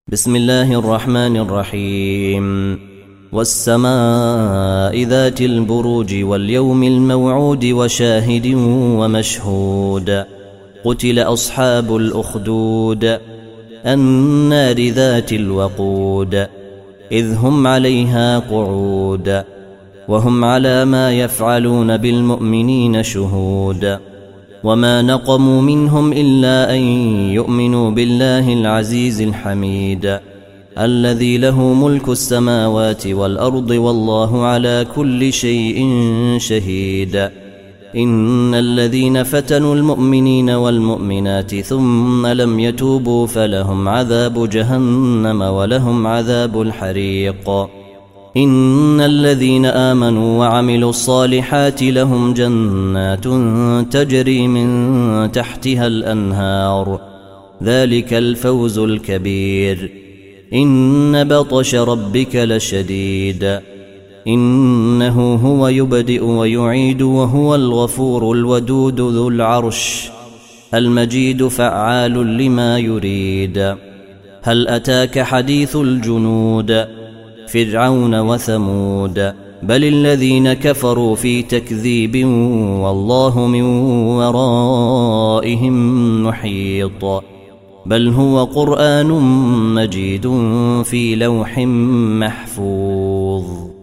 بسم الله الرحمن الرحيم والسماء ذات البروج واليوم الموعود وشاهد ومشهود قتل أصحاب الأخدود النار ذات الوقود إذ هم عليها قعود وهم على ما يفعلون بالمؤمنين شهود وما نقموا منهم إلا أن يؤمنوا بالله العزيز الحميد الذي له ملك السماوات والأرض والله على كل شيء شهيد إن الذين فتنوا المؤمنين والمؤمنات ثم لم يتوبوا فلهم عذاب جهنم ولهم عذاب الحريق إن الذين آمنوا وعملوا الصالحات لهم جنات تجري من تحتها الأنهار ذلك الفوز الكبير إن بطش ربك لشديد إنه هو يبدئ ويعيد وهو الغفور الودود ذو العرش المجيد فعال لما يريد هل أتاك حديث الجنود فرعون وثمود بل الذين كفروا في تكذيب والله من ورائهم محيط بل هو قرآن مجيد في لوح محفوظ.